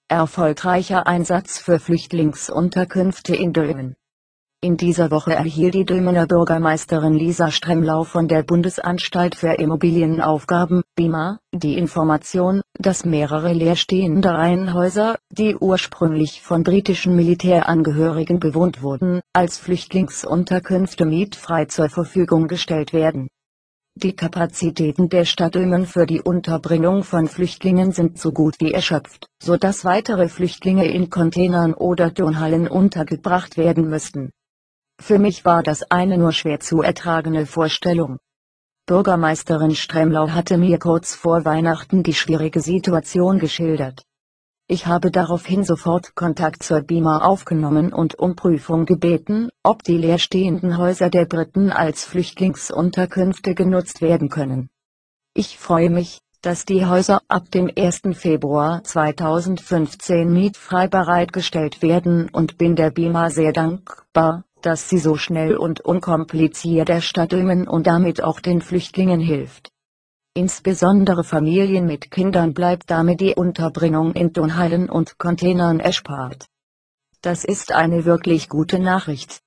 Erfolgreicher Einsatz für Flüchtlingsunterkünfte in Dülmen. In dieser Woche erhielt die Dülmener Bürgermeisterin Lisa Stremlau von der Bundesanstalt für Immobilienaufgaben (BIMA) die Information, dass mehrere leerstehende Reihenhäuser, die ursprünglich von britischen Militärangehörigen bewohnt wurden, als Flüchtlingsunterkünfte mietfrei zur Verfügung gestellt werden. Die Kapazitäten der Stadt Dülmen für die Unterbringung von Flüchtlingen sind so gut wie erschöpft, sodass weitere Flüchtlinge in Containern oder Turnhallen untergebracht werden müssten. Für mich war das eine nur schwer zu ertragende Vorstellung. Bürgermeisterin Stremlau hatte mir kurz vor Weihnachten die schwierige Situation geschildert. Ich habe daraufhin sofort Kontakt zur BIMA aufgenommen und um Prüfung gebeten, ob die leerstehenden Häuser der Briten als Flüchtlingsunterkünfte genutzt werden können. Ich freue mich, dass die Häuser ab dem 1. Februar 2015 mietfrei bereitgestellt werden und bin der BIMA sehr dankbar, dass sie so schnell und unkompliziert der Stadt Dülmen und damit auch den Flüchtlingen hilft. Insbesondere Familien mit Kindern bleibt damit die Unterbringung in Turnhallen und Containern erspart. Das ist eine wirklich gute Nachricht.